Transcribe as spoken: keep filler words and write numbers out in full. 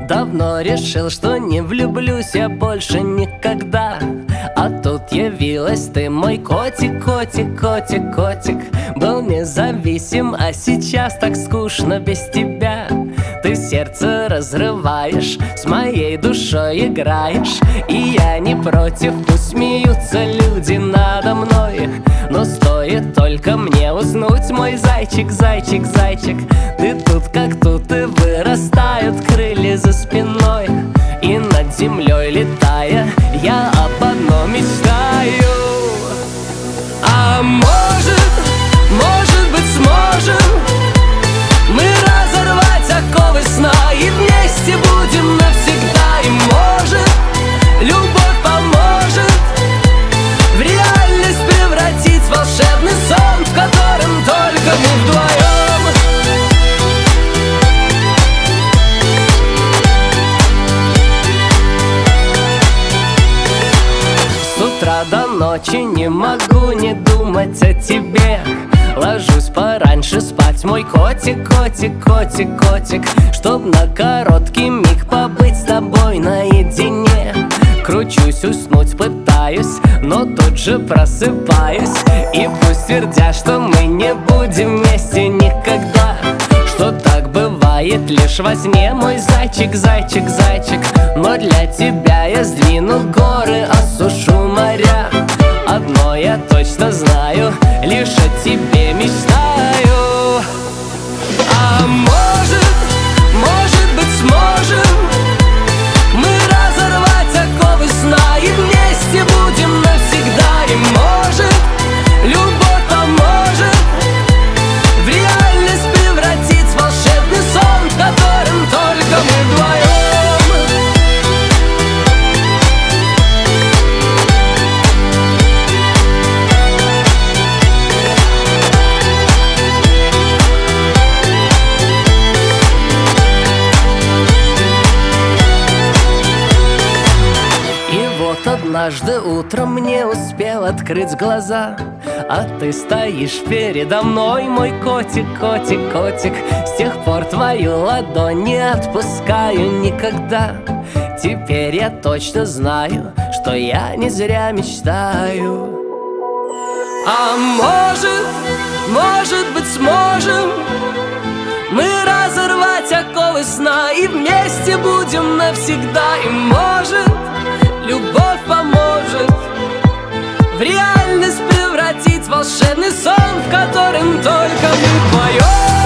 Давно решил, что не влюблюсь я больше никогда. А тут явилась ты, мой котик, котик, котик, котик. Был независим, а сейчас так скучно без тебя. Ты сердце разрываешь, с моей душой играешь. И я не против, пусть смеются люди надо мной. Но стоит только мне уснуть, мой зайчик, зайчик, зайчик. Ты тут как тут, и вырастают крылья за спиной. И над землей летая, я об одном мечтаю. А может, может быть сможем мы разорвать оковы сна и вместе будем навсегда. И может, любовь поможет в реальность превратить волшебный сон, в котором только мы вдвоем. С утра до ночи не могу не думать о тебе. Ложусь пораньше спать, мой котик, котик, котик, котик, чтоб на короткий миг побыть с тобой наедине. Кручусь, уснуть пытаюсь, но тут же просыпаюсь. И пусть твердят, что мы не будем вместе никогда, что так бывает лишь во сне, мой зайчик, зайчик, зайчик. Но для тебя я сдвину горы, осушу моря. Одно я точно знаю, лишь о тебе мечтаю. А может, может быть сможем мы разорвать оковы сна и вместе будем навсегда. И может, любовь поможет в реальность превратить волшебный сон, в котором только мы вдвоем. Однажды утром не успел открыть глаза, а ты стоишь передо мной, мой котик, котик, котик. С тех пор твою ладонь не отпускаю никогда. Теперь я точно знаю, что я не зря мечтаю. А может, может быть сможем мы разорвать оковы сна и вместе будем навсегда. И может, любовь поможет в реальность превратить волшебный сон, в котором только мы вдвоем.